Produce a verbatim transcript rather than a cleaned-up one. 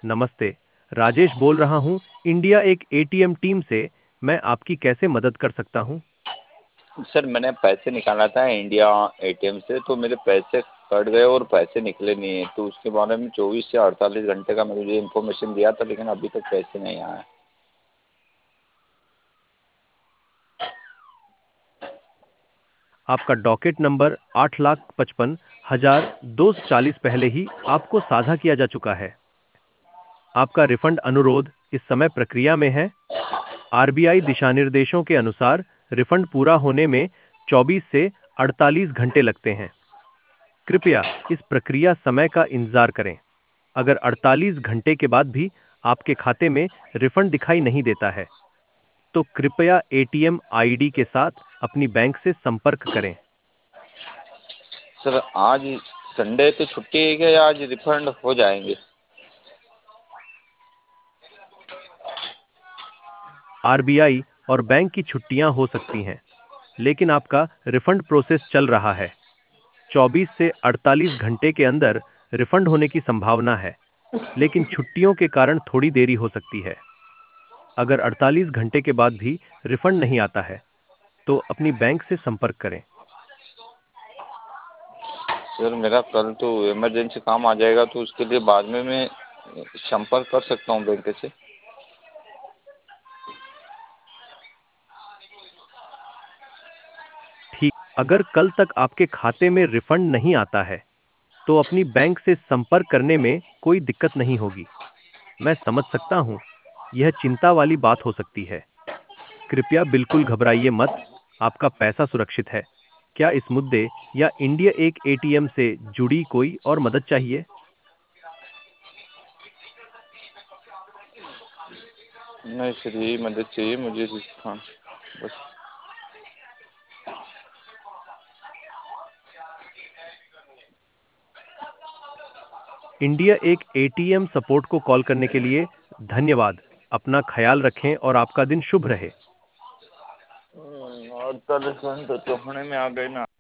नमस्ते, राजेश बोल रहा हूँ, इंडिया एक एटीएम टीम से। मैं आपकी कैसे मदद कर सकता हूँ? सर मैंने पैसे निकाला था इंडिया एटीएम से, तो मेरे पैसे कट गए और पैसे निकले नहीं हैं। तो उसके बारे में चौबीस से अड़तालीस घंटे का मुझे इन्फॉर्मेशन दिया था, लेकिन अभी तक पैसे नहीं आए। आपका डॉकेट नंबर आठ लाख पचपन हजार दो सौ चालीस पहले ही आपको साझा किया जा चुका है। आपका रिफंड अनुरोध इस समय प्रक्रिया में है। आरबीआई दिशानिर्देशों के अनुसार रिफंड पूरा होने में चौबीस से अड़तालीस घंटे लगते हैं। कृपया इस प्रक्रिया समय का इंतजार करें। अगर अड़तालीस घंटे के बाद भी आपके खाते में रिफंड दिखाई नहीं देता है, तो कृपया एटीएम आईडी के साथ अपनी बैंक से संपर्क करें। सर आज संडे तो छुट्टी है क्या, या आज रिफंड हो जाएंगे? आरबीआई और बैंक की छुट्टियां हो सकती हैं, लेकिन आपका रिफंड प्रोसेस चल रहा है। चौबीस से अड़तालीस घंटे के अंदर रिफंड होने की संभावना है, लेकिन छुट्टियों के कारण थोड़ी देरी हो सकती है। अगर अड़तालीस घंटे के बाद भी रिफंड नहीं आता है, तो अपनी बैंक से संपर्क करें। सर मेरा कल तो इमरजेंसी काम आ जाएगा, तो उसके लिए बाद में मैं संपर्क कर सकता हूँ बैंक से? ठीक, अगर कल तक आपके खाते में रिफंड नहीं आता है, तो अपनी बैंक से संपर्क करने में कोई दिक्कत नहीं होगी। मैं समझ सकता हूं, यह चिंता वाली बात हो सकती है। कृपया बिल्कुल घबराइए मत, आपका पैसा सुरक्षित है। क्या इस मुद्दे या इंडिया एक एटीएम से जुड़ी कोई और मदद चाहिए? नहीं सर, यही मदद चाहिए मुझे। हाँ बस। इंडिया एक एटीएम सपोर्ट को कॉल करने के लिए धन्यवाद। अपना ख्याल रखें और आपका दिन शुभ रहे। अड़तालीस घंटे तो होने में आ गए ना।